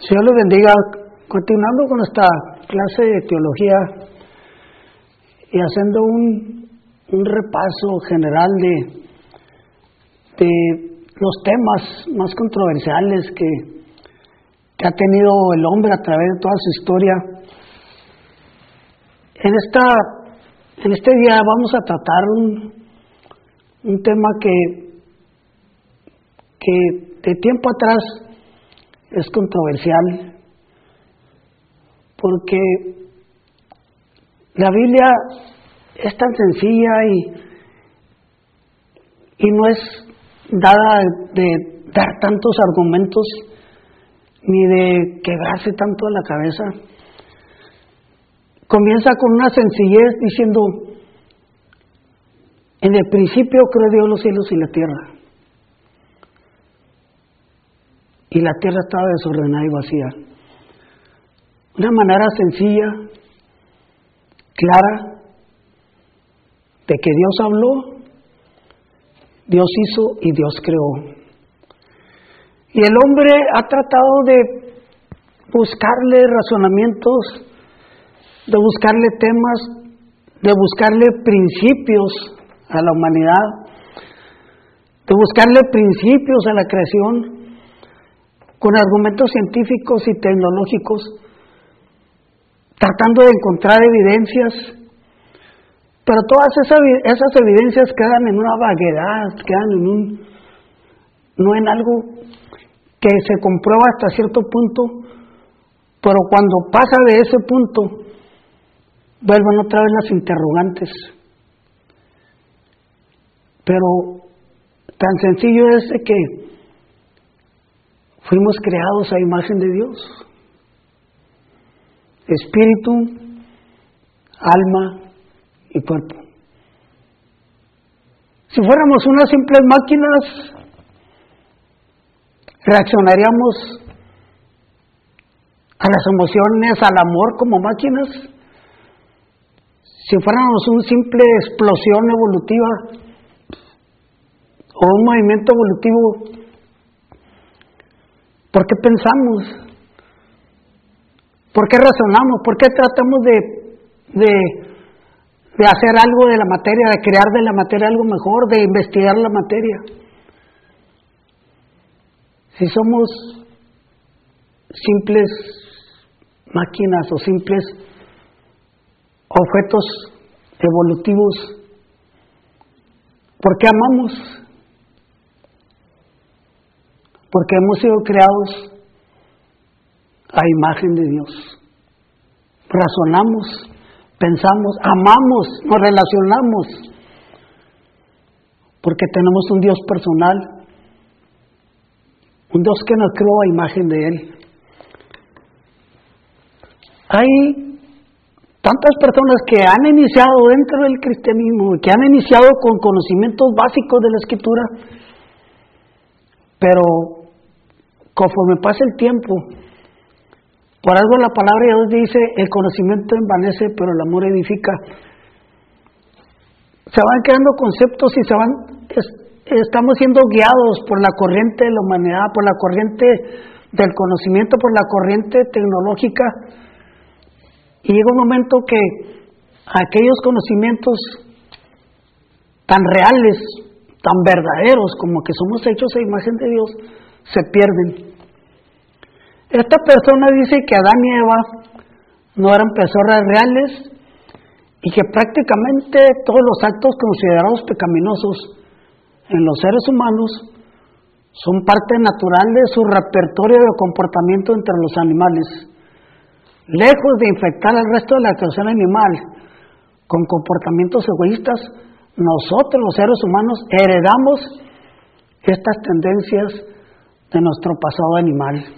Señor los bendiga. Continuando con esta clase de teología y haciendo un repaso general de los temas más controversiales que ha tenido el hombre a través de toda su historia. En este día vamos a tratar un tema que de tiempo atrás es controversial, porque la Biblia es tan sencilla y no es dada de dar tantos argumentos ni de quebrarse tanto la cabeza. Comienza con una sencillez diciendo: en el principio creó Dios los cielos y la tierra, y la tierra estaba desordenada y vacía. Una manera sencilla, clara, de que Dios habló, Dios hizo y Dios creó. Y el hombre ha tratado de buscarle razonamientos, de buscarle temas, de buscarle principios a la humanidad, de buscarle principios a la creación, con argumentos científicos y tecnológicos, tratando de encontrar evidencias, pero todas esas evidencias quedan en una vaguedad, quedan no en algo que se comprueba hasta cierto punto, pero cuando pasa de ese punto, vuelven otra vez las interrogantes. Pero tan sencillo es de que fuimos creados a imagen de Dios. Espíritu, alma y cuerpo. Si fuéramos unas simples máquinas, reaccionaríamos a las emociones, al amor como máquinas. Si fuéramos una simple explosión evolutiva o un movimiento evolutivo, ¿por qué pensamos? ¿Por qué razonamos? ¿Por qué tratamos de hacer algo de la materia, de crear de la materia algo mejor, de investigar la materia? Si somos simples máquinas o simples objetos evolutivos, ¿por qué amamos? Porque hemos sido creados a imagen de Dios. Razonamos, pensamos, amamos, nos relacionamos, porque tenemos un Dios personal, un Dios que nos creó a imagen de Él. Hay tantas personas que han iniciado dentro del cristianismo, que han iniciado con conocimientos básicos de la Escritura, pero conforme pasa el tiempo, por algo la palabra de Dios dice: el conocimiento envanece, pero el amor edifica. Se van creando conceptos y estamos siendo guiados por la corriente de la humanidad, por la corriente del conocimiento, por la corriente tecnológica, y llega un momento que aquellos conocimientos tan reales, tan verdaderos como que somos hechos a imagen de Dios, se pierden. Esta persona dice que Adán y Eva no eran personas reales y que prácticamente todos los actos considerados pecaminosos en los seres humanos son parte natural de su repertorio de comportamiento entre los animales. Lejos de infectar al resto de la creación animal con comportamientos egoístas, nosotros los seres humanos heredamos estas tendencias de nuestro pasado animal.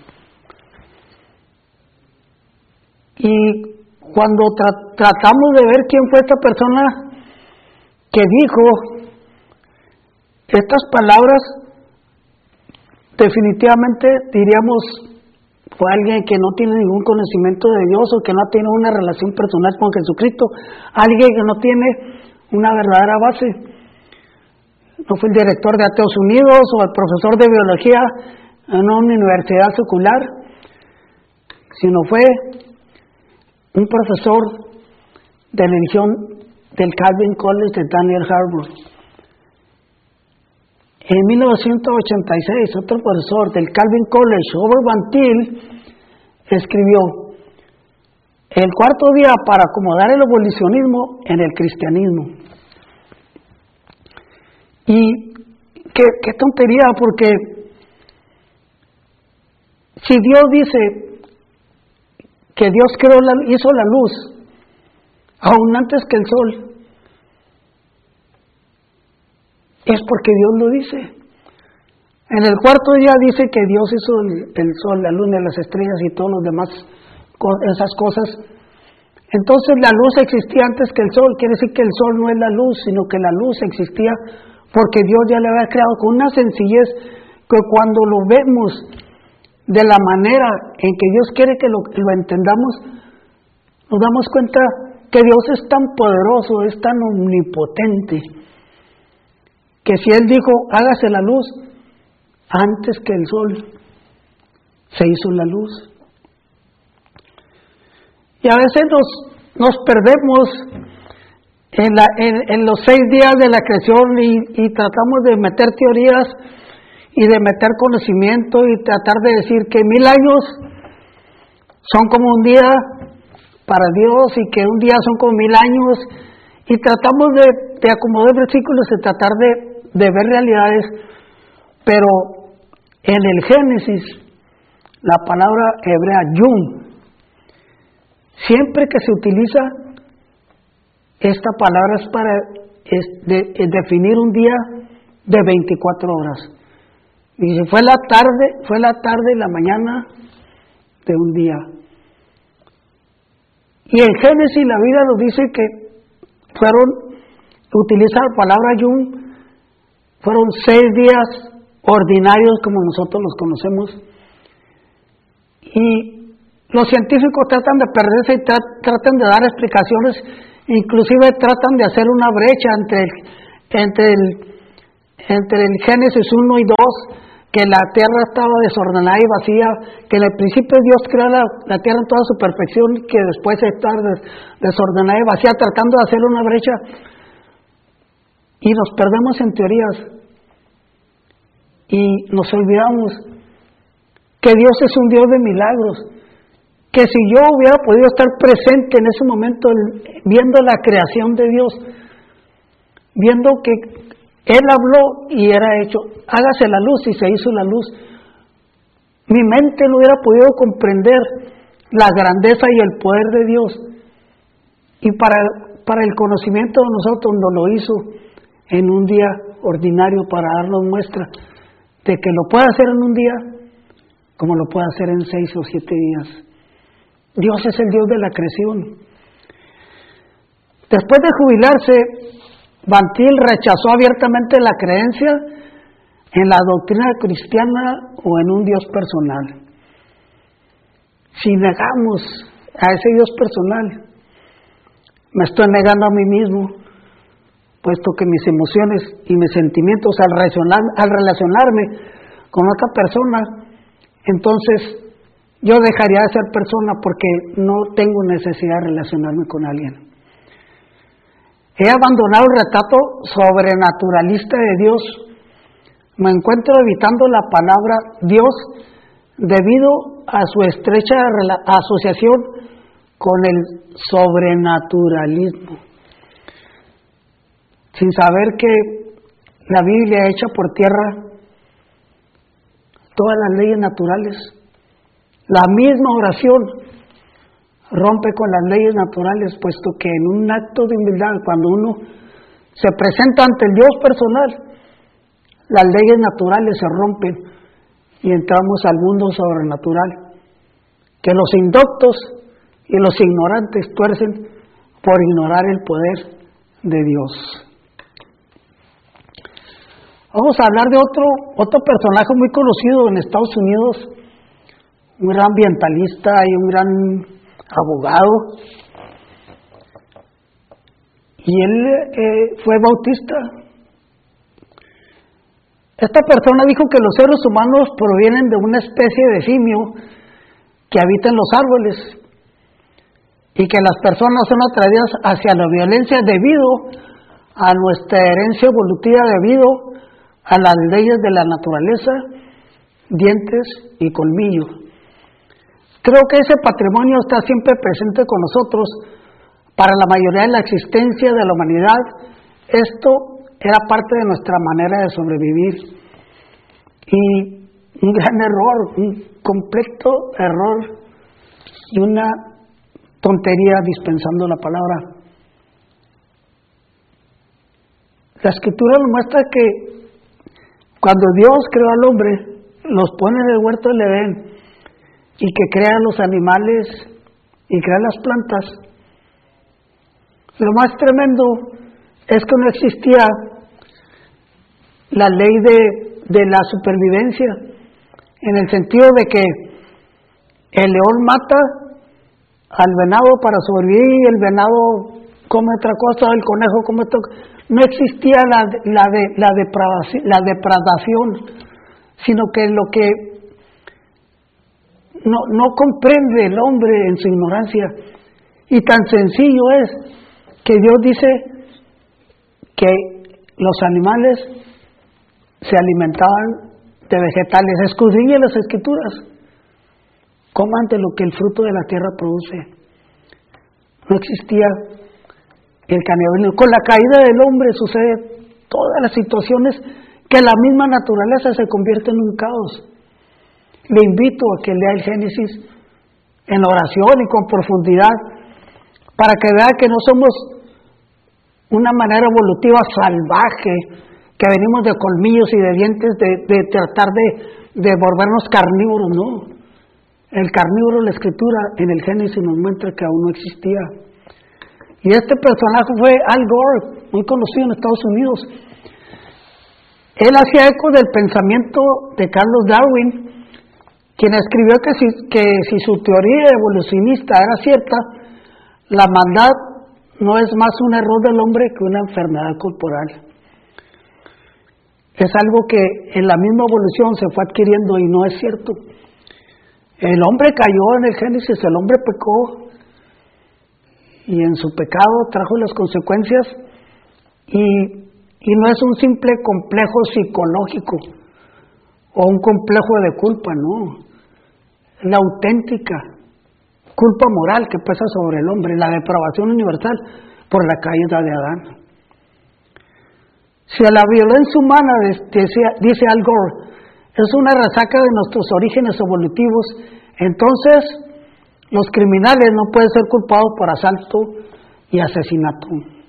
Y cuando tratamos de ver quién fue esta persona que dijo estas palabras, definitivamente diríamos fue alguien que no tiene ningún conocimiento de Dios, o que no tiene una relación personal con Jesucristo, alguien que no tiene una verdadera base. No fue el director de Ateos Unidos o el profesor de biología en una universidad secular, sino fue un profesor de religión del Calvin College de Daniel Harbour. En 1986, otro profesor del Calvin College, Robert Van Til, escribió: el cuarto día para acomodar el abolicionismo en el cristianismo. Y qué tontería, porque si Dios dice que Dios hizo la luz aún antes que el sol, es porque Dios lo dice. En el cuarto día dice que Dios hizo el sol, la luna, las estrellas y todos los demás, esas cosas. Entonces la luz existía antes que el sol. Quiere decir que el sol no es la luz, sino que la luz existía porque Dios ya le había creado con una sencillez que cuando lo vemos de la manera en que Dios quiere que lo entendamos, nos damos cuenta que Dios es tan poderoso, es tan omnipotente, que si Él dijo, hágase la luz, antes que el sol se hizo la luz. Y a veces nos perdemos en los 6 días de la creación y tratamos de meter teorías y de meter conocimiento y tratar de decir que 1000 años son como un día para Dios y que un día son como 1000 años, y tratamos de acomodar versículos y tratar de ver realidades, pero en el Génesis, la palabra hebrea yom, siempre que se utiliza esta palabra es para definir un día de 24 horas. Y si fue la tarde y la mañana de un día. Y en Génesis la Biblia nos dice que utiliza la palabra yom, fueron 6 días ordinarios como nosotros los conocemos. Y los científicos tratan de perderse y tratan de dar explicaciones, inclusive tratan de hacer una brecha entre el Génesis 1 y 2, que la tierra estaba desordenada y vacía, que en el principio Dios creó la tierra en toda su perfección, que después está desordenada y vacía, tratando de hacer una brecha, y nos perdemos en teorías y nos olvidamos que Dios es un Dios de milagros, que si yo hubiera podido estar presente en ese momento viendo la creación de Dios, viendo que Él habló y era hecho, hágase la luz, y se hizo la luz, mi mente no hubiera podido comprender la grandeza y el poder de Dios. Y para el conocimiento de nosotros nos lo hizo en un día ordinario, para darnos muestra de que lo puede hacer en un día como lo puede hacer en 6 o 7 días. Dios es el Dios de la creación. Después de jubilarse, Van Til rechazó abiertamente la creencia en la doctrina cristiana o en un Dios personal. Si negamos a ese Dios personal, me estoy negando a mí mismo, puesto que mis emociones y mis sentimientos al relacionarme con otra persona, entonces yo dejaría de ser persona porque no tengo necesidad de relacionarme con alguien. He abandonado el retrato sobrenaturalista de Dios. Me encuentro evitando la palabra Dios debido a su estrecha asociación con el sobrenaturalismo, sin saber que la Biblia echa por tierra todas las leyes naturales. La misma oración rompe con las leyes naturales, puesto que en un acto de humildad, cuando uno se presenta ante el Dios personal, las leyes naturales se rompen y entramos al mundo sobrenatural, que los indoctos y los ignorantes tuercen por ignorar el poder de Dios. Vamos a hablar de otro personaje muy conocido en Estados Unidos, un gran ambientalista y un gran abogado, y él fue bautista. Esta persona dijo que los seres humanos provienen de una especie de simio que habita en los árboles, y que las personas son atraídas hacia la violencia debido a nuestra herencia evolutiva, debido a las leyes de la naturaleza, dientes y colmillos. Creo que ese patrimonio está siempre presente con nosotros para la mayoría de la existencia de la humanidad. Esto era parte de nuestra manera de sobrevivir. Y un gran error, un completo error y una tontería dispensando la palabra. La Escritura nos muestra que cuando Dios creó al hombre, los pone en el huerto del Edén, y que crea los animales y crea las plantas. Lo más tremendo es que no existía la ley de la supervivencia, en el sentido de que el león mata al venado para sobrevivir y el venado come otra cosa, el conejo come otra cosa. No existía la depredación, sino que lo que no comprende el hombre en su ignorancia. Y tan sencillo es que Dios dice que los animales se alimentaban de vegetales. Escudriñe las Escrituras, coman de lo que el fruto de la tierra produce. No existía el canibalismo. Con la caída del hombre sucede todas las situaciones que la misma naturaleza se convierte en un caos. Le invito a que lea el Génesis en oración y con profundidad, para que vea que no somos una manera evolutiva salvaje, que venimos de colmillos y de dientes, de tratar de volvernos carnívoros. No. El carnívoro, la Escritura en el Génesis nos muestra que aún no existía. Y este personaje fue Al Gore, muy conocido en Estados Unidos. Él hacía eco del pensamiento de Charles Darwin, quien escribió que si su teoría evolucionista era cierta, la maldad no es más un error del hombre que una enfermedad corporal. Es algo que en la misma evolución se fue adquiriendo y no es cierto. El hombre cayó en el Génesis, el hombre pecó, y en su pecado trajo las consecuencias, y no es un simple complejo psicológico o un complejo de culpa, no. La auténtica culpa moral que pesa sobre el hombre, la depravación universal por la caída de Adán. Si a la violencia humana, dice Al Gore, es una resaca de nuestros orígenes evolutivos, entonces los criminales no pueden ser culpados por asalto y asesinato.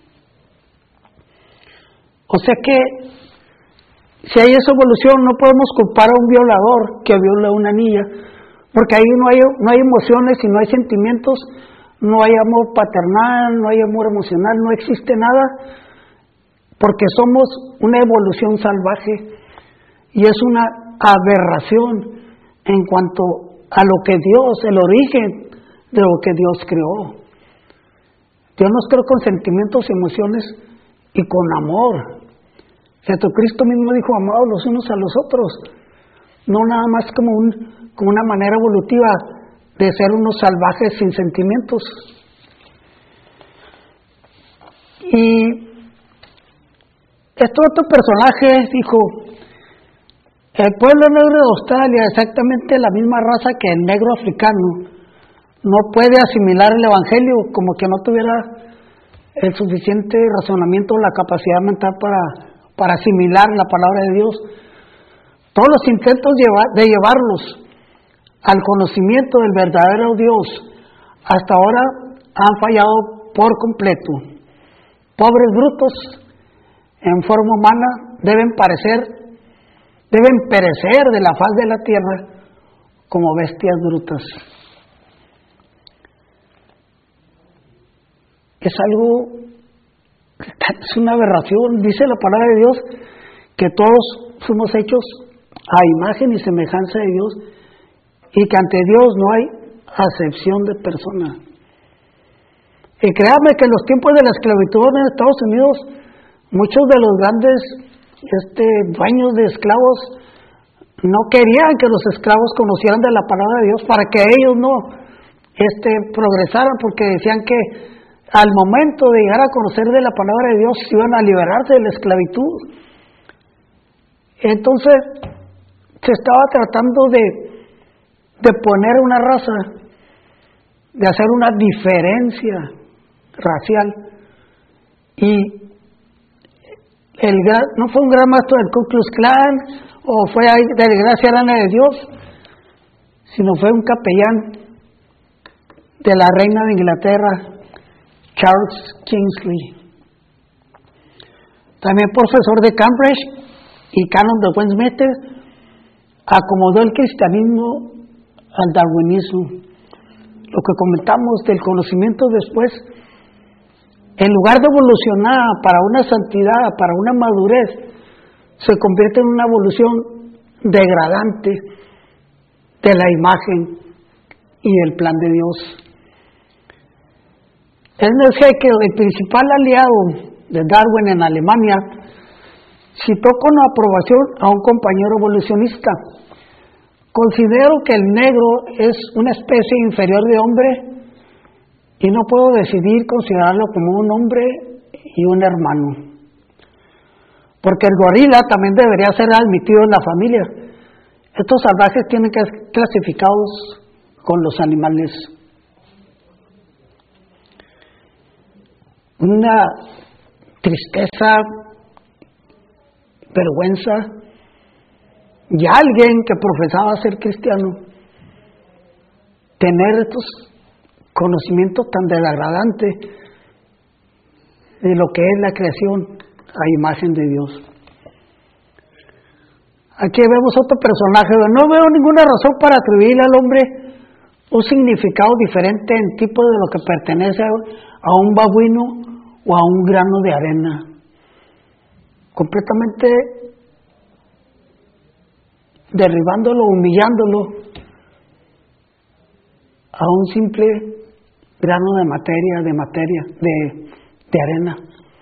O sea que, si hay esa evolución, no podemos culpar a un violador que viola a una niña, porque ahí no hay emociones y no hay sentimientos, no hay amor paternal, no hay amor emocional, no existe nada, porque somos una evolución salvaje y es una aberración en cuanto a lo que Dios, el origen de lo que Dios creó. Dios nos creó con sentimientos y emociones y con amor. Jesucristo mismo dijo, amados los unos a los otros, no nada más como una manera evolutiva de ser unos salvajes sin sentimientos. Y este otro personaje dijo, el pueblo negro de Australia, exactamente la misma raza que el negro africano, no puede asimilar el Evangelio, como que no tuviera el suficiente razonamiento o la capacidad mental para asimilar la palabra de Dios. Todos los intentos de llevarlos al conocimiento del verdadero Dios hasta ahora han fallado por completo. Pobres brutos en forma humana deben perecer de la faz de la tierra como bestias brutas. Es una aberración. Dice la palabra de Dios que todos somos hechos a imagen y semejanza de Dios y que ante Dios no hay acepción de persona. Y créame que en los tiempos de la esclavitud en Estados Unidos, muchos de los grandes dueños de esclavos no querían que los esclavos conocieran de la palabra de Dios para que ellos no progresaran, porque decían que al momento de llegar a conocer de la palabra de Dios iban a liberarse de la esclavitud. Entonces se estaba tratando de poner una raza, de hacer una diferencia racial, y no fue un gran maestro del Ku Klux Klan o fue de Gracia Arana de Dios, sino fue un capellán de la reina de Inglaterra, Charles Kingsley. También profesor de Cambridge y canon de Westminster, acomodó el cristianismo al darwinismo. Lo que comentamos del conocimiento después, en lugar de evolucionar para una santidad, para una madurez, se convierte en una evolución degradante de la imagen y el plan de Dios. Ernest Haeckel, el principal aliado de Darwin en Alemania, citó con aprobación a un compañero evolucionista: considero que el negro es una especie inferior de hombre y no puedo decidir considerarlo como un hombre y un hermano, porque el gorila también debería ser admitido en la familia. Estos salvajes tienen que ser clasificados con los animales. Una tristeza, vergüenza, y alguien que profesaba ser cristiano tener estos conocimientos tan degradantes de lo que es la creación a imagen de Dios. Aquí vemos otro personaje. No veo ninguna razón para atribuirle al hombre un significado diferente en tipo de lo que pertenece a un babuino o a un grano de arena. Completamente derribándolo, humillándolo a un simple grano de arena.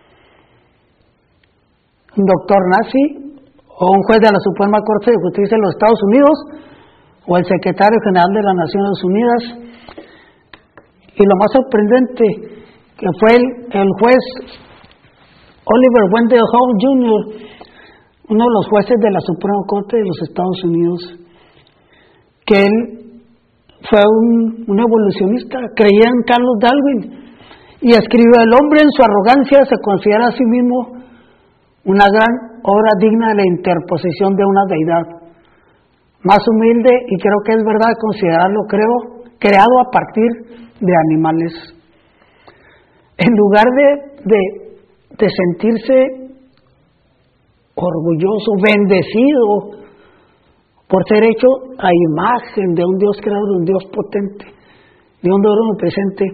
Un doctor nazi o un juez de la Suprema Corte de Justicia de los Estados Unidos o el secretario general de las Naciones Unidas. Y lo más sorprendente, que fue el juez Oliver Wendell Holmes Jr., uno de los jueces de la Suprema Corte de los Estados Unidos, que él fue un evolucionista, creía en Charles Darwin y escribió: el hombre en su arrogancia se considera a sí mismo una gran obra digna de la interposición de una deidad. Más humilde, y creo que es verdad considerarlo, creado a partir de animales. En lugar de sentirse orgulloso, bendecido por ser hecho a imagen de un Dios creador, de un Dios potente, de un Dios omnipresente,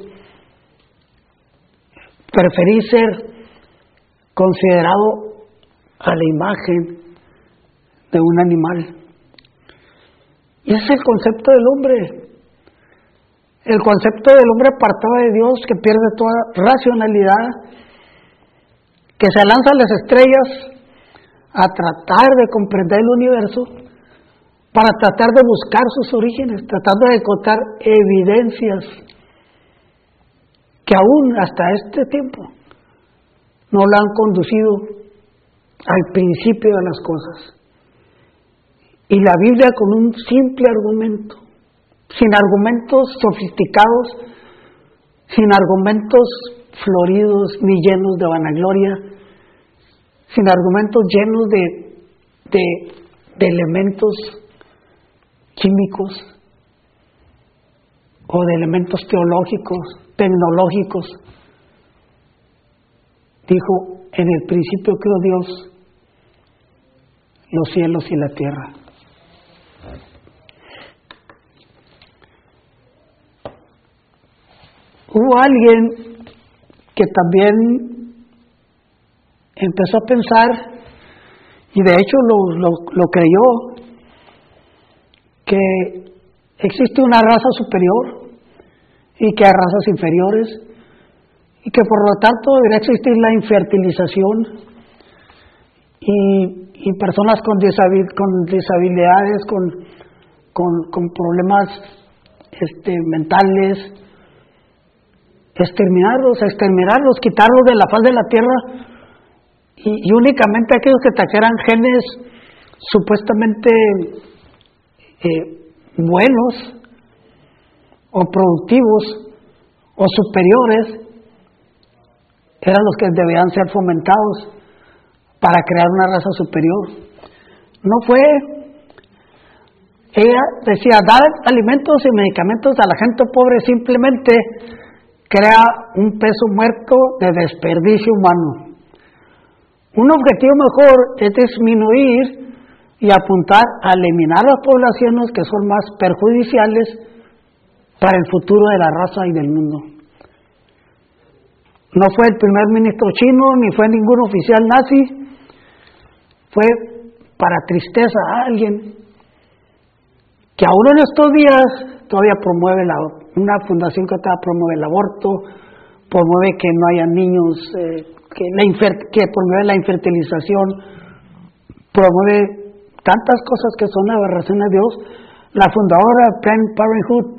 preferí ser considerado a la imagen de un animal. Y ese es el concepto del hombre. El concepto del hombre apartado de Dios, que pierde toda racionalidad, que se lanza a las estrellas a tratar de comprender el universo, para tratar de buscar sus orígenes, tratando de encontrar evidencias que aún hasta este tiempo no lo han conducido al principio de las cosas. Y la Biblia, con un simple argumento, sin argumentos sofisticados, sin argumentos floridos ni llenos de vanagloria, sin argumentos llenos de elementos químicos o de elementos teológicos, tecnológicos, dijo: en el principio creó Dios los cielos y la tierra. Hubo alguien que también empezó a pensar, y de hecho lo creyó, que existe una raza superior y que hay razas inferiores, y que por lo tanto debería existir la infertilización y personas con disabilidades, con problemas mentales, exterminarlos, quitarlos de la faz de la tierra, y únicamente aquellos que trajeran genes supuestamente buenos o productivos o superiores eran los que debían ser fomentados para crear una raza superior. No fue, ella decía, dar alimentos y medicamentos a la gente pobre simplemente crea un peso muerto de desperdicio humano. Un objetivo mejor es disminuir y apuntar a eliminar las poblaciones que son más perjudiciales para el futuro de la raza y del mundo. No fue el primer ministro chino, ni fue ningún oficial nazi, fue, para tristeza a alguien, que aún en estos días todavía promueve una fundación que promueve el aborto, promueve que no haya niños, que promueve la infertilización, promueve tantas cosas que son aberraciones de Dios. La fundadora de Planned Parenthood,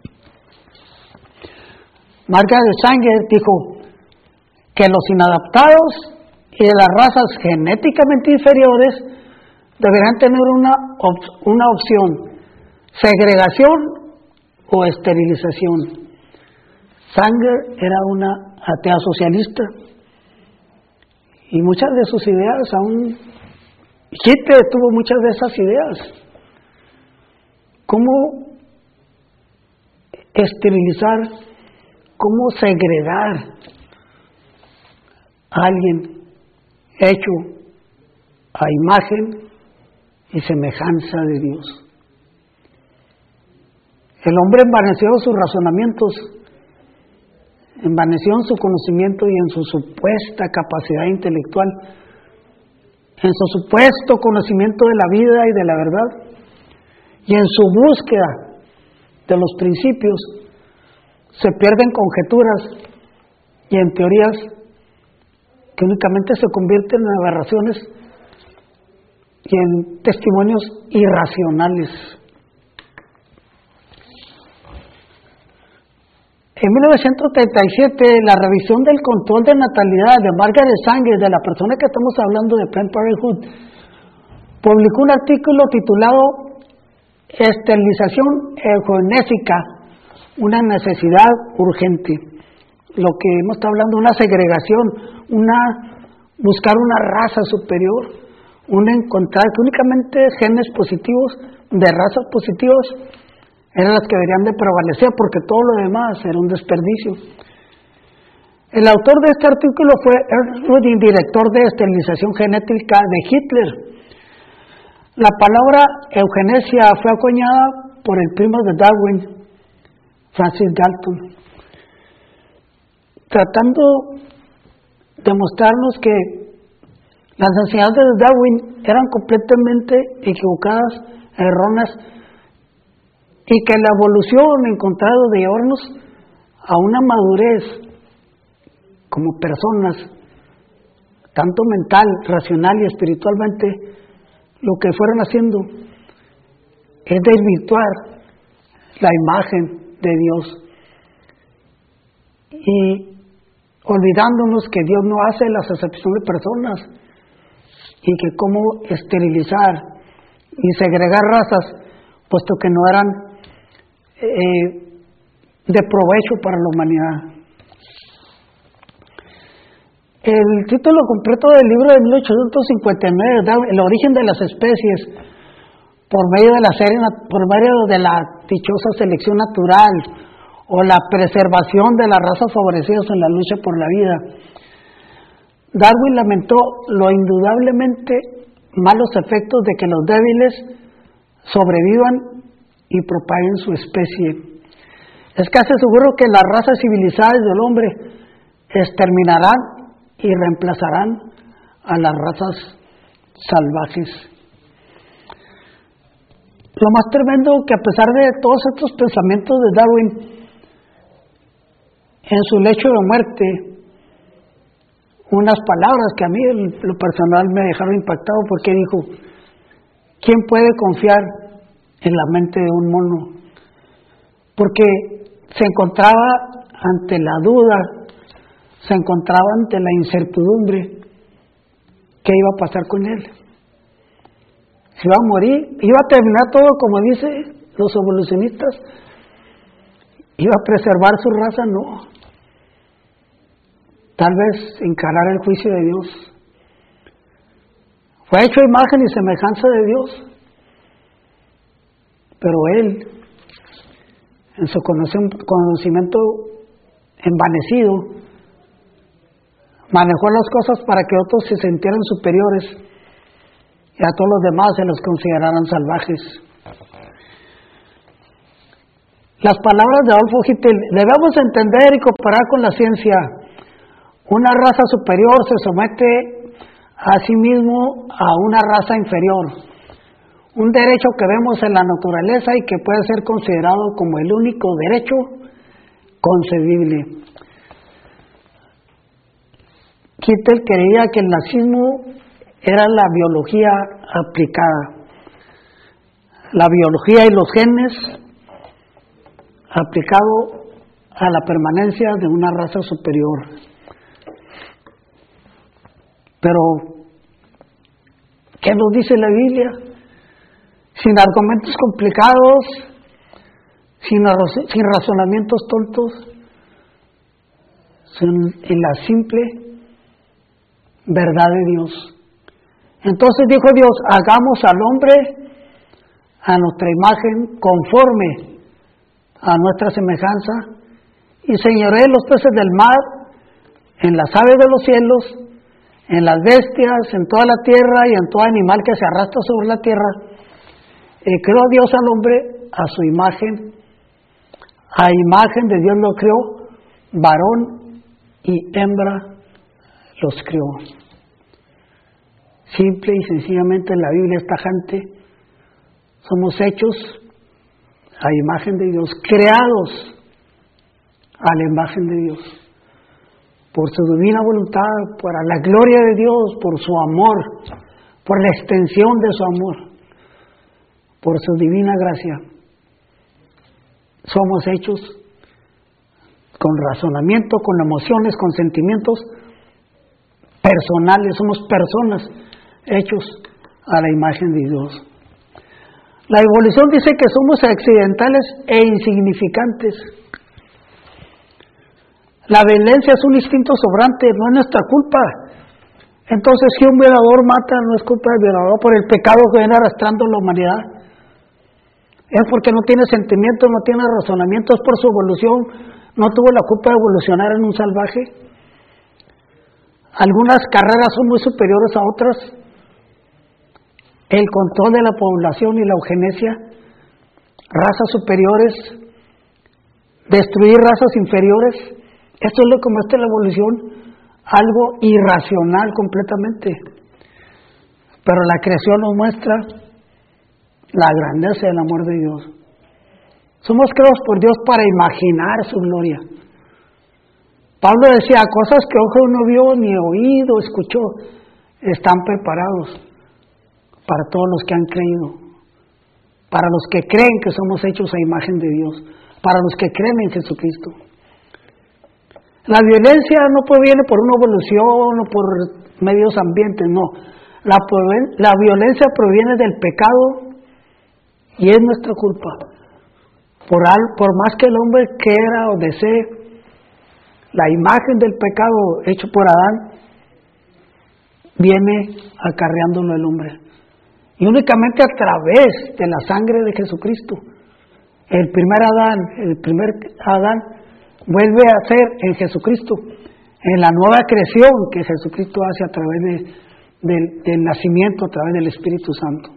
Margaret Sanger, dijo que los inadaptados y de las razas genéticamente inferiores deberán tener una opción: segregación o esterilización. Sanger era una atea socialista y muchas de sus ideas, aún Hitler tuvo muchas de esas ideas. ¿Cómo esterilizar, cómo segregar a alguien hecho a imagen y semejanza de Dios? El hombre envaneció sus razonamientos, envaneció en su conocimiento y en su supuesta capacidad intelectual, en su supuesto conocimiento de la vida y de la verdad, y en su búsqueda de los principios se pierden conjeturas y en teorías que únicamente se convierten en aberraciones y en testimonios irracionales. En 1937, la revisión del control de natalidad de Margaret Sanger, de la persona que estamos hablando de Planned Parenthood, publicó un artículo titulado Esterilización eugenésica, una necesidad urgente. Lo que hemos estado hablando, una segregación, buscar una raza superior, encontrar que únicamente genes positivos, de razas positivas, eran las que deberían de prevalecer, porque todo lo demás era un desperdicio. El autor de este artículo fue Ernst Rudin, director de esterilización genética de Hitler. La palabra eugenesia fue acuñada por el primo de Darwin, Francis Galton, tratando de mostrarnos que las enseñanzas de Darwin eran completamente equivocadas, erróneas, y que la evolución encontrado de llevarnos a una madurez como personas, tanto mental, racional y espiritualmente, lo que fueron haciendo es desvirtuar la imagen de Dios y olvidándonos que Dios no hace las acepción de personas y que cómo esterilizar y segregar razas, puesto que no eran de provecho para la humanidad. El título completo del libro de 1859, El origen de las especies, por medio de la dichosa selección natural o la preservación de las razas favorecidas en la lucha por la vida. Darwin lamentó lo indudablemente malos efectos de que los débiles sobrevivan y propaguen su especie. Es casi seguro que las razas civilizadas del hombre exterminarán y reemplazarán a las razas salvajes. Lo más tremendo que a pesar de todos estos pensamientos de Darwin, en su lecho de muerte, unas palabras que a mí en lo personal me dejaron impactado, porque dijo: ¿quién puede confiar en la mente de un mono? Porque se encontraba ante la duda, se encontraba ante la incertidumbre. ¿Qué iba a pasar con él? ¿Se iba a morir? ¿Iba a terminar todo como dicen los evolucionistas? ¿Iba a preservar su raza? No. Tal vez encarar el juicio de Dios. Fue hecho imagen y semejanza de Dios, pero él, en su conocimiento envanecido, manejó las cosas para que otros se sintieran superiores y a todos los demás se los consideraran salvajes. Las palabras de Adolfo Hitler: debemos entender y comparar con la ciencia. Una raza superior se somete a sí mismo a una raza inferior. Un derecho que vemos en la naturaleza y que puede ser considerado como el único derecho concebible. Hitler creía que el nazismo era la biología aplicada. La biología y los genes aplicado a la permanencia de una raza superior. Pero, ¿qué nos dice la Biblia? Sin argumentos complicados, sin razonamientos tontos, en la simple verdad de Dios. Entonces dijo Dios: hagamos al hombre a nuestra imagen, conforme a nuestra semejanza, y señoree en los peces del mar, en las aves de los cielos, en las bestias, en toda la tierra y en todo animal que se arrastra sobre la tierra. Creó Dios al hombre a su imagen, a imagen de Dios lo creó, varón y hembra los creó. Simple y sencillamente la Biblia es tajante: somos hechos a imagen de Dios, creados a la imagen de Dios, por su divina voluntad, para la gloria de Dios, por su amor, por la extensión de su amor, por su divina gracia. Somos hechos con razonamiento, con emociones, con sentimientos personales. Somos personas hechos a la imagen de Dios. La evolución dice que somos accidentales e insignificantes. La violencia es un instinto sobrante, no es nuestra culpa. Entonces, si un violador mata, no es culpa del violador por el pecado que viene arrastrando la humanidad. Es porque no tiene sentimientos, no tiene razonamiento, es por su evolución. No tuvo la culpa de evolucionar en un salvaje. Algunas carreras son muy superiores a otras. El control de la población y la eugenesia, razas superiores, destruir razas inferiores. Esto es lo que muestra la evolución, algo irracional completamente. Pero la creación nos muestra la grandeza del amor de Dios. Somos creados por Dios para imaginar su gloria. Pablo decía: cosas que ojo no vio, ni oído escuchó, están preparados para todos los que han creído, para los que creen que somos hechos a imagen de Dios, para los que creen en Jesucristo. La violencia no proviene por una evolución o por medios ambientes, no. La violencia proviene del pecado y es nuestra culpa. Por más que el hombre quiera o desee, la imagen del pecado hecho por Adán viene acarreándolo el hombre. Y únicamente a través de la sangre de Jesucristo, el primer Adán vuelve a ser en Jesucristo, en la nueva creación que Jesucristo hace a través del nacimiento, a través del Espíritu Santo.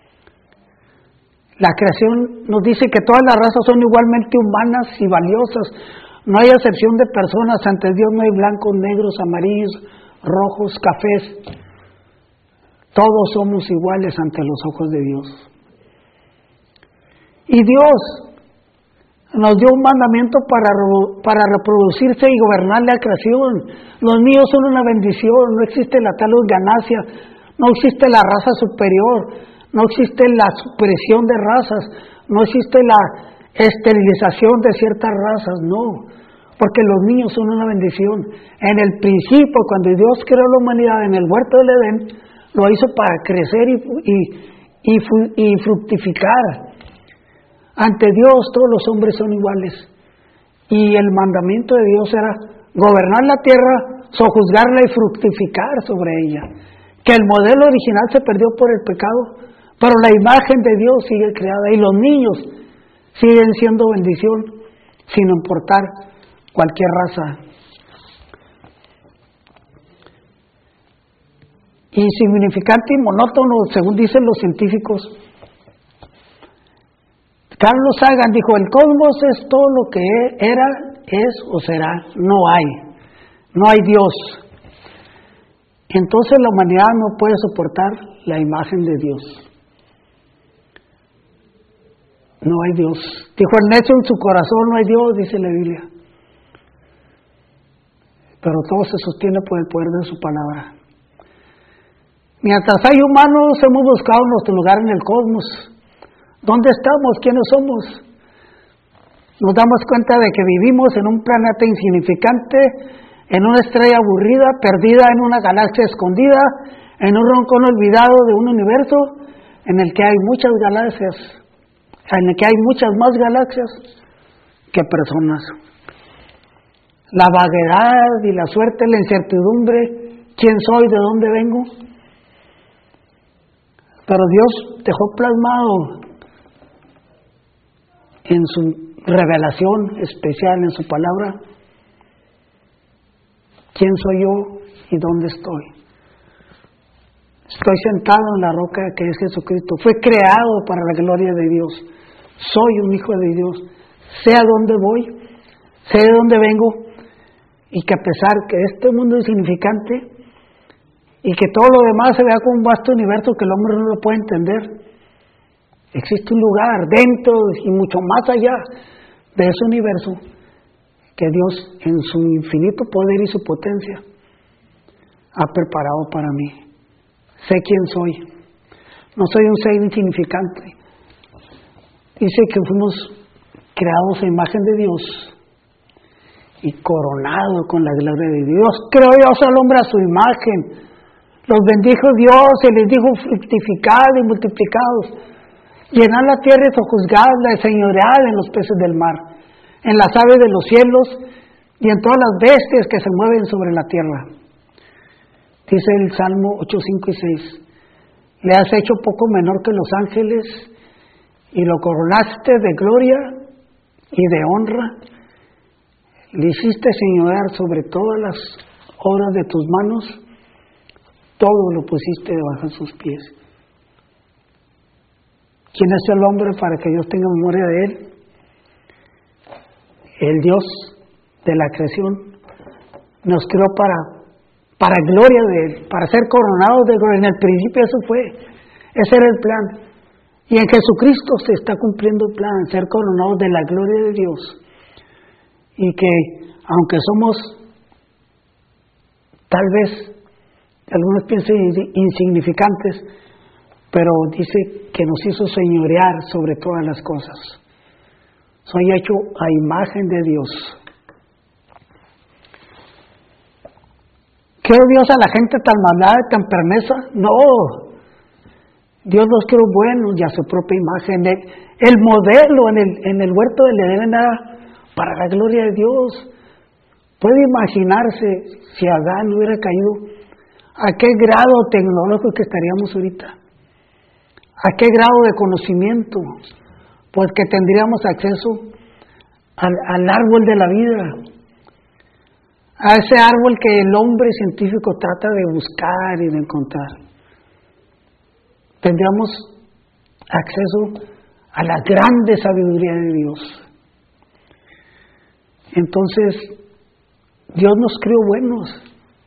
La creación nos dice que todas las razas son igualmente humanas y valiosas. No hay acepción de personas. Ante Dios no hay blancos, negros, amarillos, rojos, cafés. Todos somos iguales ante los ojos de Dios. Y Dios nos dio un mandamiento para reproducirse y gobernar la creación. Los niños son una bendición, no existe la tal ganancia, no existe la raza superior, no existe la supresión de razas, no existe la esterilización de ciertas razas, no, porque los niños son una bendición. En el principio, cuando Dios creó la humanidad en el huerto del Edén, lo hizo para crecer y fructificar. Ante Dios todos los hombres son iguales, y el mandamiento de Dios era gobernar la tierra, sojuzgarla y fructificar sobre ella. Que el modelo original se perdió por el pecado, pero la imagen de Dios sigue creada, y los niños siguen siendo bendición sin importar cualquier raza. Insignificante y monótono, según dicen los científicos. Carlos Sagan dijo: el cosmos es todo lo que era, es o será. No hay Dios. Entonces la humanidad no puede soportar la imagen de Dios. No hay Dios. Dijo el necio en su corazón: no hay Dios, dice la Biblia. Pero todo se sostiene por el poder de su palabra. Mientras hay humanos, hemos buscado nuestro lugar en el cosmos. ¿Dónde estamos? ¿Quiénes somos? Nos damos cuenta de que vivimos en un planeta insignificante, en una estrella aburrida, perdida en una galaxia escondida, en un rincón olvidado de un universo en el que hay muchas galaxias, en el que hay muchas más galaxias que personas. La vaguedad y la suerte, la incertidumbre, ¿quién soy? ¿De dónde vengo? Pero Dios dejó plasmado en su revelación especial, en su palabra, quién soy yo y dónde estoy. Estoy sentado en la roca que es Jesucristo. Fui creado para la gloria de Dios. Soy un hijo de Dios. Sé a dónde voy, sé de dónde vengo, y que a pesar que este mundo es insignificante y que todo lo demás se vea como un vasto universo que el hombre no lo puede entender, existe un lugar dentro y mucho más allá de ese universo que Dios, en su infinito poder y su potencia, ha preparado para mí. Sé quién soy. No soy un ser insignificante. Dice que fuimos creados a imagen de Dios y coronados con la gloria de Dios. Creó Dios al hombre a su imagen. Los bendijo Dios y les dijo: fructificad y multiplicados. Llenad la tierra y sojuzgadla y señoread en los peces del mar, en las aves de los cielos y en todas las bestias que se mueven sobre la tierra. Dice el Salmo 8, 5 y 6. Le has hecho poco menor que los ángeles y lo coronaste de gloria y de honra. Le hiciste señorear sobre todas las obras de tus manos. Todo lo pusiste debajo de sus pies. ¿Quién es el hombre para que Dios tenga memoria de él? El Dios de la creación nos creó para gloria de él, para ser coronados de gloria. En el principio eso fue, ese era el plan. Y en Jesucristo se está cumpliendo el plan, ser coronados de la gloria de Dios. Y que aunque somos, tal vez, algunos piensen insignificantes, pero dice que nos hizo señorear sobre todas las cosas. Soy hecho a imagen de Dios. ¿Creó Dios a la gente tan malvada, tan perversa? No. Dios los creó buenos y a su propia imagen. El modelo en el huerto del Edén era para la gloria de Dios. Puede imaginarse si Adán hubiera caído, a qué grado tecnológico que estaríamos ahorita. ¿A qué grado de conocimiento? Pues que tendríamos acceso al árbol de la vida, a ese árbol que el hombre científico trata de buscar y de encontrar. Tendríamos acceso a la grande sabiduría de Dios. Entonces, Dios nos creó buenos.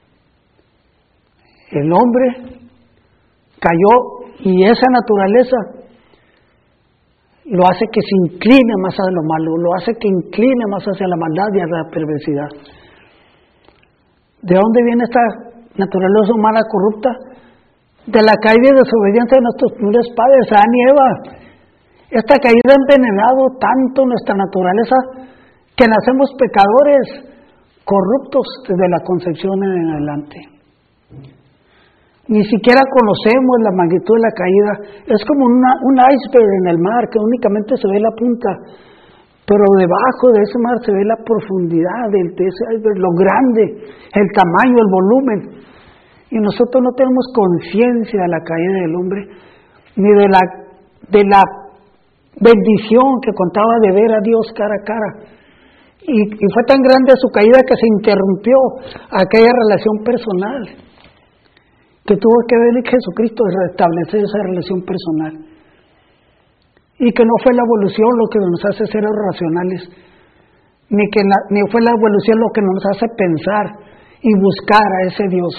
El hombre cayó y esa naturaleza lo hace que se incline más a lo malo, lo hace que incline más hacia la maldad y a la perversidad. ¿De dónde viene esta naturaleza humana corrupta? De la caída y desobediencia de nuestros primeros padres, Adán y Eva. Esta caída ha envenenado tanto nuestra naturaleza que nacemos pecadores, corruptos desde la concepción en adelante. Ni siquiera conocemos la magnitud de la caída. Es como un iceberg en el mar que únicamente se ve la punta, pero debajo de ese mar se ve la profundidad de ese iceberg, lo grande, el tamaño, el volumen. Y nosotros no tenemos conciencia de la caída del hombre, ni de la bendición que contaba de ver a Dios cara a cara. Y fue tan grande su caída que se interrumpió aquella relación personal, que tuvo que ver Jesucristo de restablecer esa relación personal. Y que no fue la evolución lo que nos hace seres racionales, ni fue la evolución lo que nos hace pensar y buscar a ese Dios.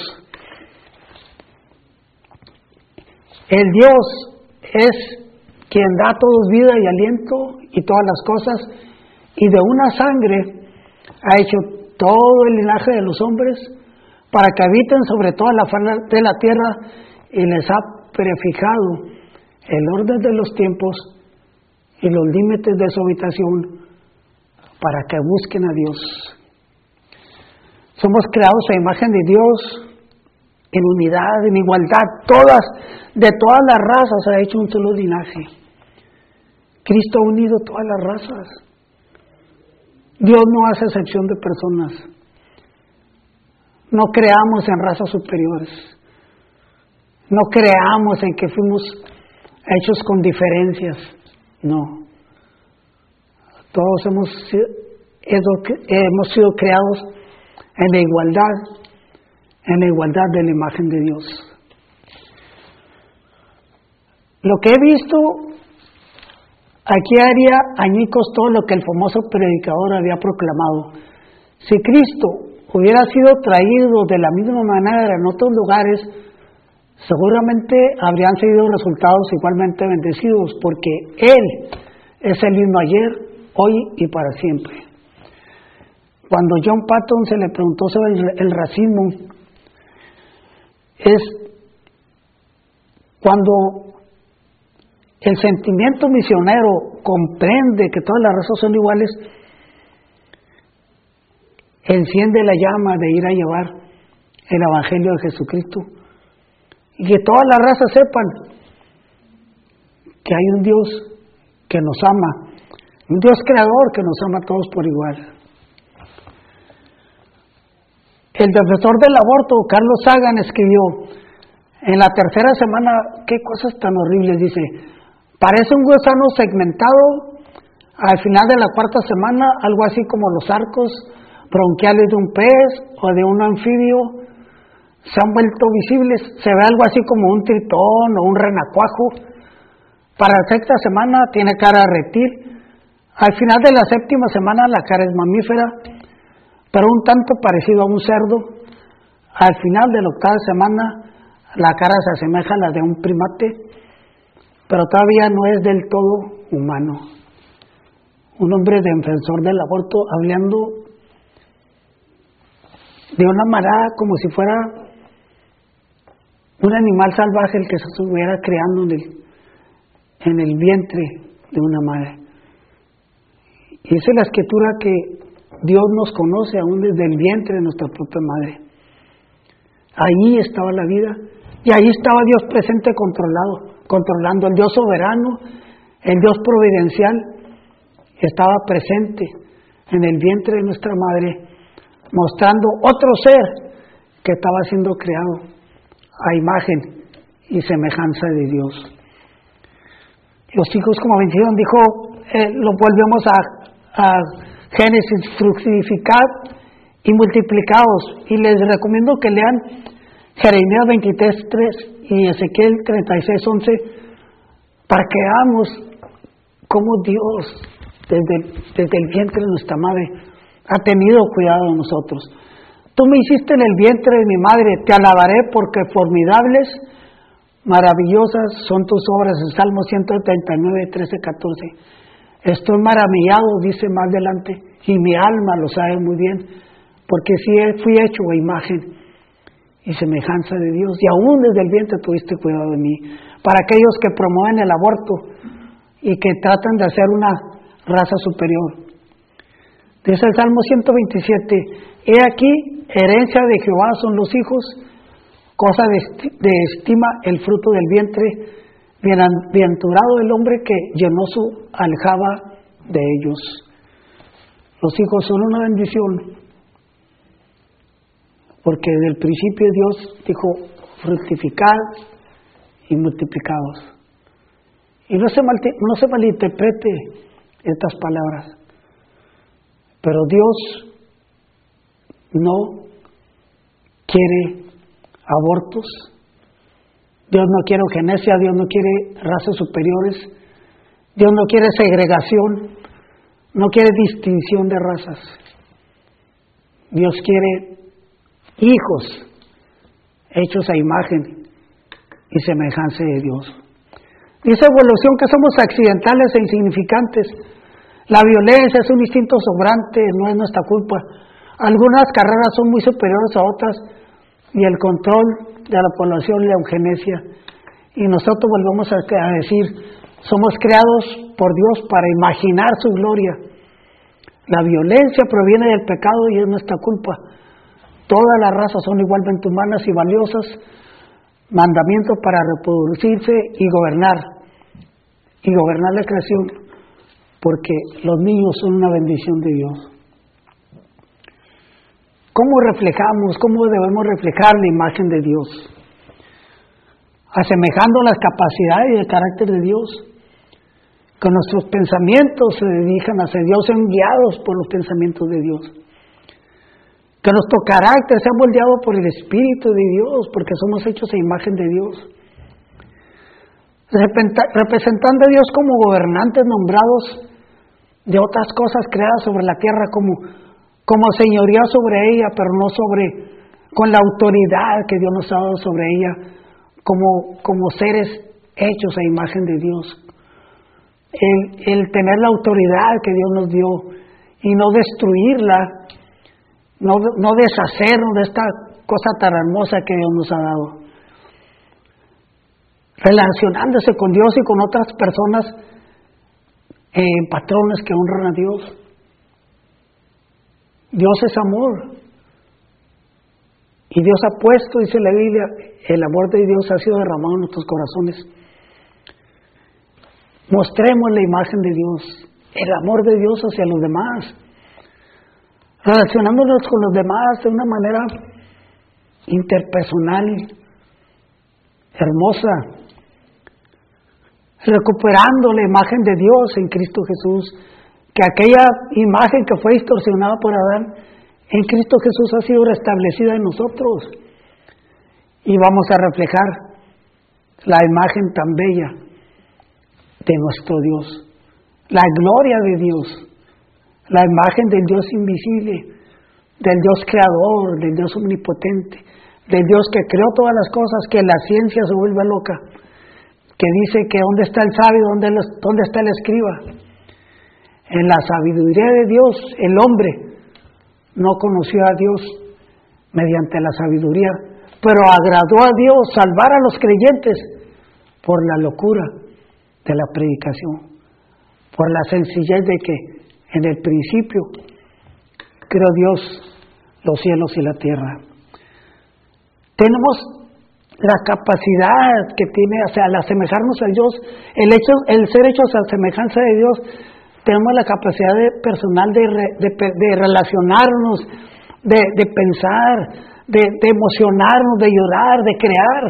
El Dios es quien da a todos vida y aliento y todas las cosas, y de una sangre ha hecho todo el linaje de los hombres para que habiten sobre toda la faz de la tierra, y les ha prefijado el orden de los tiempos y los límites de su habitación para que busquen a Dios. Somos creados a imagen de Dios, en unidad, en igualdad, de todas las razas ha hecho un solo linaje. Cristo ha unido todas las razas. Dios no hace excepción de personas. No creamos en razas superiores. No creamos en que fuimos hechos con diferencias. No. Todos hemos sido creados en la igualdad de la imagen de Dios. Lo que he visto aquí haría añicos todo lo que el famoso predicador había proclamado. Si Cristo hubiera sido traído de la misma manera en otros lugares, seguramente habrían sido resultados igualmente bendecidos, porque Él es el mismo ayer, hoy y para siempre. Cuando John Patton se le preguntó sobre el racismo, es cuando el sentimiento misionero comprende que todas las razas son iguales, enciende la llama de ir a llevar el Evangelio de Jesucristo, y que todas las razas sepan que hay un Dios que nos ama, un Dios creador que nos ama a todos por igual. El defensor del aborto, Carlos Sagan, escribió en la tercera semana, qué cosas tan horribles, dice: parece un gusano segmentado, al final de la cuarta semana, algo así como los arcos bronquiales de un pez o de un anfibio se han vuelto visibles, se ve algo así como un tritón o un renacuajo. Para la sexta semana tiene cara de reptil, al final de la séptima semana la cara es mamífera, pero un tanto parecido a un cerdo. Al final de la octava semana la cara se asemeja a la de un primate, pero todavía no es del todo humano. Un hombre defensor del aborto hablando de una manera como si fuera un animal salvaje el que se estuviera creando en el vientre de una madre. Y esa es la escritura, que Dios nos conoce aún desde el vientre de nuestra propia madre. Ahí estaba la vida, y ahí estaba Dios presente controlando. El Dios soberano, el Dios providencial, estaba presente en el vientre de nuestra madre, mostrando otro ser que estaba siendo creado a imagen y semejanza de Dios. Los hijos, como mencionaron, lo volvemos a Génesis: fructificad y multiplicaos. Y les recomiendo que lean Jeremías 23:3 y Ezequiel 36:11 para que veamos cómo Dios desde el vientre de nuestra madre ha tenido cuidado de nosotros. Tú me hiciste en el vientre de mi madre, te alabaré porque formidables Maravillosas son tus obras, el Salmo 139, 13, 14. Estoy maravillado, dice más adelante, y mi alma lo sabe muy bien, porque sí fui hecho a imagen y semejanza de Dios, y aún desde el vientre tuviste cuidado de mí. Para aquellos que promueven el aborto y que tratan de hacer una raza superior. Dice el Salmo 127, he aquí, herencia de Jehová son los hijos, cosa de estima el fruto del vientre, bienaventurado el hombre que llenó su aljaba de ellos. Los hijos son una bendición, porque desde el principio Dios dijo, fructificad y multiplicados. Y no se malinterprete estas palabras, pero Dios no quiere abortos, Dios no quiere eugenesia, Dios no quiere razas superiores, Dios no quiere segregación, no quiere distinción de razas. Dios quiere hijos hechos a imagen y semejanza de Dios. Dice evolución que somos accidentales e insignificantes. La violencia es un instinto sobrante, no es nuestra culpa. Algunas carreras son muy superiores a otras y el control de la población, la eugenesia. Y nosotros volvemos a decir, somos creados por Dios para imaginar su gloria. La violencia proviene del pecado y es nuestra culpa. Todas las razas son igualmente humanas y valiosas. Mandamiento para reproducirse y gobernar la creación, porque los niños son una bendición de Dios. ¿Cómo reflejamos, cómo debemos reflejar la imagen de Dios? Asemejando las capacidades y el carácter de Dios. Que nuestros pensamientos se dirijan hacia Dios, sean guiados por los pensamientos de Dios. Que nuestro carácter sea moldeado por el Espíritu de Dios, porque somos hechos a imagen de Dios. Representando a Dios como gobernantes nombrados de otras cosas creadas sobre la tierra, como señoría sobre ella, pero no con la autoridad que Dios nos ha dado sobre ella, como seres hechos a imagen de Dios. El tener la autoridad que Dios nos dio y no destruirla, no deshacernos de esta cosa tan hermosa que Dios nos ha dado. Relacionándose con Dios y con otras personas, patrones que honran a Dios. Dios es amor. Y Dios ha puesto, dice la Biblia, el amor de Dios ha sido derramado en nuestros corazones. Mostremos la imagen de Dios, el amor de Dios hacia los demás. Relacionándonos con los demás de una manera interpersonal, hermosa, recuperando la imagen de Dios en Cristo Jesús, que aquella imagen que fue distorsionada por Adán, en Cristo Jesús ha sido restablecida en nosotros, y vamos a reflejar la imagen tan bella de nuestro Dios, la gloria de Dios, la imagen del Dios invisible, del Dios creador, del Dios omnipotente, del Dios que creó todas las cosas, que la ciencia se vuelve loca, que dice que ¿dónde está el sabio? ¿Dónde está el escriba? En la sabiduría de Dios, el hombre no conoció a Dios mediante la sabiduría, pero agradó a Dios salvar a los creyentes por la locura de la predicación, por la sencillez de que en el principio creó Dios los cielos y la tierra. Tenemos la capacidad que tiene, o sea, al asemejarnos a Dios, el ser hechos a semejanza de Dios, tenemos la capacidad personal de relacionarnos, de pensar, de emocionarnos, de llorar, de crear.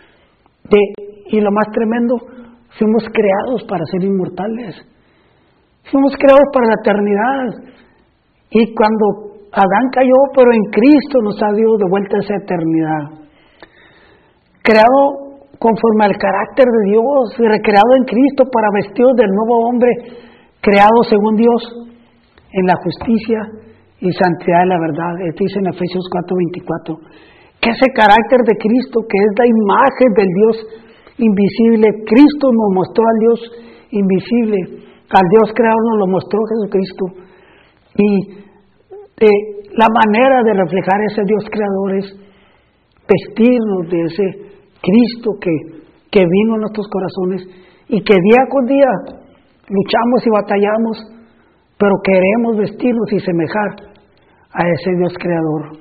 Y lo más tremendo, fuimos creados para ser inmortales. Fuimos creados para la eternidad. Y cuando Adán cayó, pero en Cristo nos ha dado de vuelta esa eternidad. Creado conforme al carácter de Dios y recreado en Cristo para vestidos del nuevo hombre, creado según Dios en la justicia y santidad de la verdad. Dice en Efesios 4:24, que ese carácter de Cristo, que es la imagen del Dios invisible. Cristo nos mostró al Dios invisible, al Dios creador nos lo mostró Jesucristo. Y la manera de reflejar ese Dios creador es vestirnos de ese Cristo que vino a nuestros corazones y que día con día luchamos y batallamos, pero queremos vestirnos y semejar a ese Dios creador.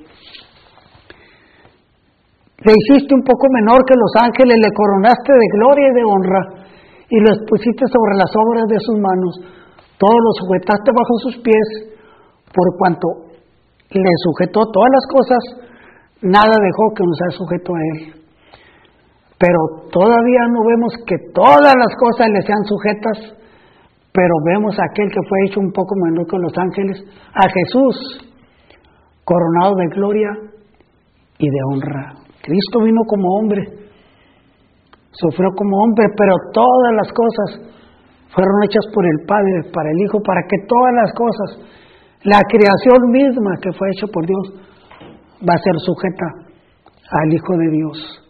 Le hiciste un poco menor que los ángeles, le coronaste de gloria y de honra, y lo pusiste sobre las obras de sus manos. Todo lo sujetaste bajo sus pies, por cuanto le sujetó todas las cosas, nada dejó que no sea sujeto a él. Pero todavía no vemos que todas las cosas le sean sujetas, pero vemos a aquel que fue hecho un poco menor que los ángeles, a Jesús, coronado de gloria y de honra. Cristo vino como hombre, sufrió como hombre, pero todas las cosas fueron hechas por el Padre, para el Hijo, para que todas las cosas, la creación misma que fue hecha por Dios, va a ser sujeta al Hijo de Dios.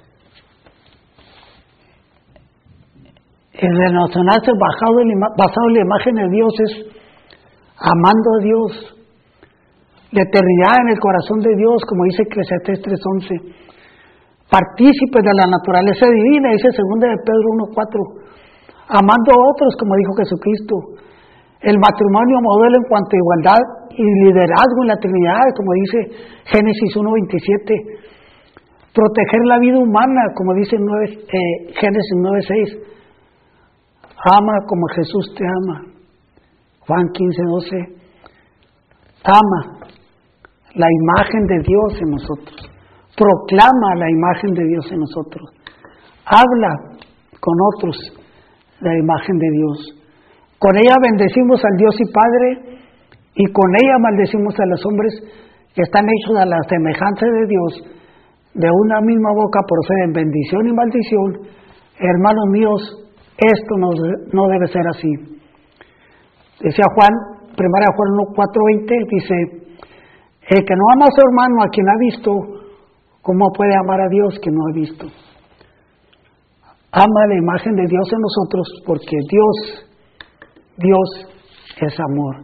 El relacionarse basado en la imagen de Dios es amando a Dios, la eternidad en el corazón de Dios, como dice Eclesiastés 3:11, partícipes de la naturaleza divina, dice 2 de Pedro 1:4, amando a otros, como dijo Jesucristo, el matrimonio modelo en cuanto a igualdad y liderazgo en la Trinidad, como dice Génesis 1:27, proteger la vida humana, como dice Génesis 9:6, ama como Jesús te ama, Juan 15:12, ama la imagen de Dios en nosotros, proclama la imagen de Dios en nosotros, habla con otros la imagen de Dios. Con ella bendecimos al Dios y Padre, y con ella maldecimos a los hombres que están hechos a la semejanza de Dios. De una misma boca proceden bendición y maldición. Hermanos míos, esto no debe ser así. Decía Juan, 1 Juan 4:20, dice, el que no ama a su hermano a quien ha visto, ¿cómo puede amar a Dios que no ha visto? Ama la imagen de Dios en nosotros, porque Dios es amor.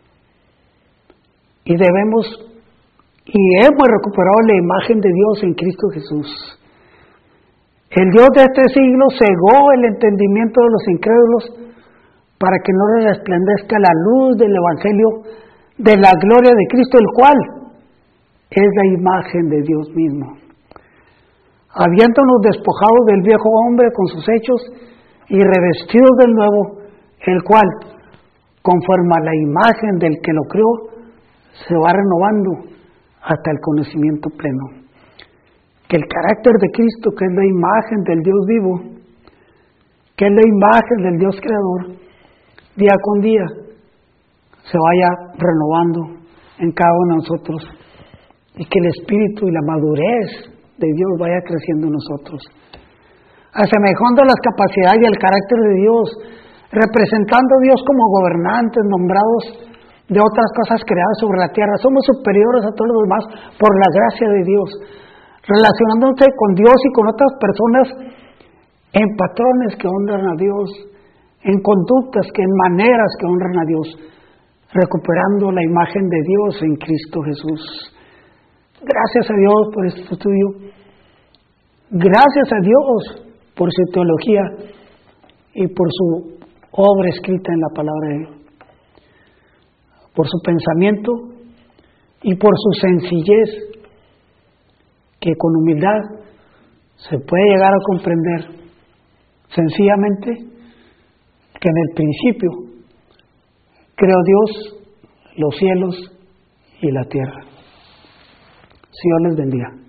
Y hemos recuperado la imagen de Dios en Cristo Jesús. El Dios de este siglo cegó el entendimiento de los incrédulos para que no les resplandezca la luz del Evangelio de la gloria de Cristo, el cual es la imagen de Dios mismo. Habiéndonos despojado del viejo hombre con sus hechos y revestidos del nuevo, el cual, conforme a la imagen del que lo creó, se va renovando hasta el conocimiento pleno. Que el carácter de Cristo, que es la imagen del Dios vivo, que es la imagen del Dios creador, día con día se vaya renovando en cada uno de nosotros, y que el espíritu y la madurez de Dios vaya creciendo en nosotros, asemejando las capacidades y el carácter de Dios, representando a Dios como gobernantes nombrados de otras cosas creadas sobre la tierra. Somos superiores a todos los demás por la gracia de Dios, relacionándose con Dios y con otras personas en patrones que honran a Dios, en conductas, en maneras que honran a Dios, recuperando la imagen de Dios en Cristo Jesús. Gracias a Dios por este estudio. Gracias a Dios por su teología y por su obra escrita en la palabra de Dios, por su pensamiento y por su sencillez, que con humildad se puede llegar a comprender sencillamente que en el principio creó Dios los cielos y la tierra. Dios les bendiga.